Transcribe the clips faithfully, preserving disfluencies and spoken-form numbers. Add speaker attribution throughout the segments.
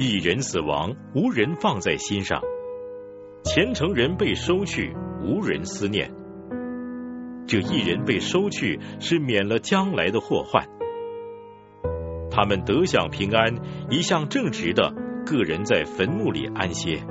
Speaker 1: 一人死亡，无人放在心上；虔诚人被收去，无人思念。这一人被收去，是免了将来的祸患。他们得享平安，一向正直的个人在坟墓里安歇。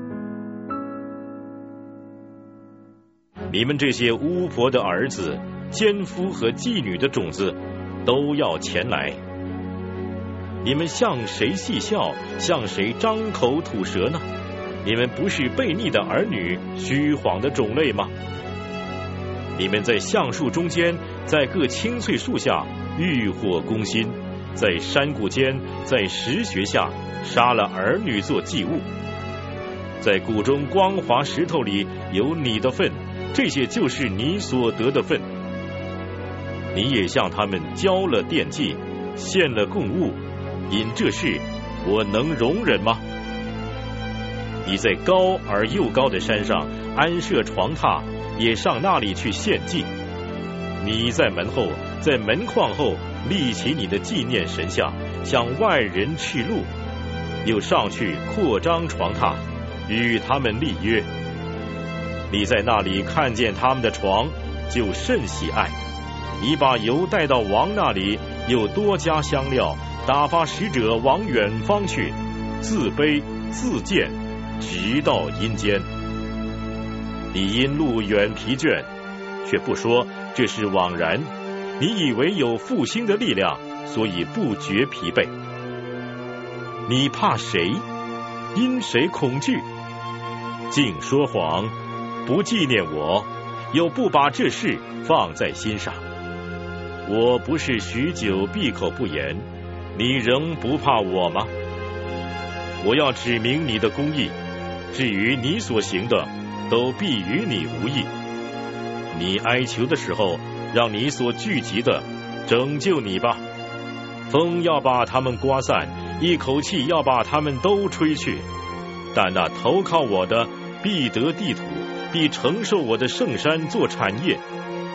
Speaker 1: 你们这些巫婆的儿子、奸夫和妓女的种子，都要前来。你们向谁戏笑，向谁张口吐舌呢？你们不是悖逆的儿女，虚谎的种类吗？你们在橡树中间，在各青翠树下欲火攻心，在山谷间，在石穴下杀了儿女做祭物。在谷中光滑石头里有你的份，这些就是你所得的份。你也向他们交了奠祭，献了供物，因这事我能容忍吗？你在高而又高的山上安设床榻，也上那里去献祭。你在门后，在门框后立起你的纪念神像，向外人斥路，又上去扩张床榻，与他们立约。你在那里看见他们的床，就甚喜爱。你把油带到王那里，又多加香料，打发使者往远方去，自卑自贱，直到阴间。你因路远疲倦，却不说这是枉然。你以为有复兴的力量，所以不觉疲惫。你怕谁？因谁恐惧？竟说谎，不纪念我，又不把这事放在心上。我不是许久闭口不言，你仍不怕我吗？我要指明你的公义，至于你所行的，都必与你无益。你哀求的时候，让你所聚集的拯救你吧。风要把他们刮散，一口气要把他们都吹去。但那投靠我的，必得地土，必承受我的圣山做产业。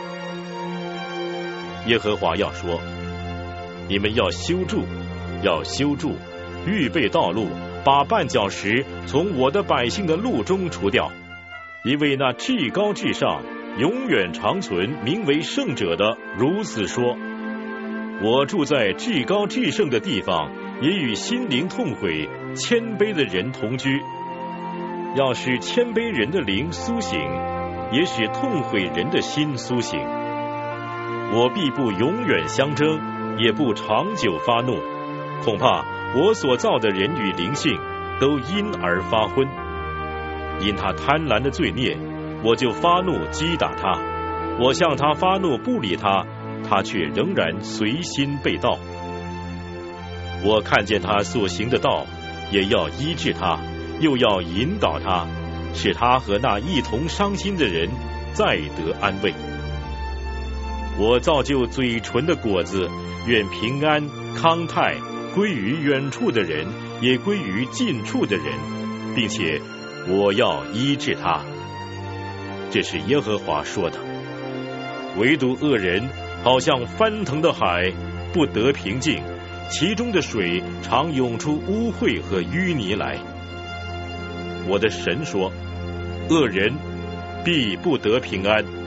Speaker 1: 耶和华要说：你们要修筑，要修筑，预备道路，把绊脚石从我的百姓的路中除掉。因为那至高至上、永远长存、名为圣者的如此说：我住在至高至圣的地方，也与心灵痛悔、谦卑的人同居。要使谦卑人的灵苏醒，也使痛悔人的心苏醒。我必不永远相争，也不长久发怒，恐怕我所造的人与灵性都因而发昏。因他贪婪的罪孽，我就发怒击打他；我向他发怒不理他，他却仍然随心背道。我看见他所行的道，也要医治他，又要引导他，使他和那一同伤心的人再得安慰。我造就嘴唇的果子，愿平安康泰归于远处的人，也归于近处的人，并且我要医治他。这是耶和华说的。唯独恶人好像翻腾的海，不得平静，其中的水常涌出污秽和淤泥来。我的神说：恶人必不得平安。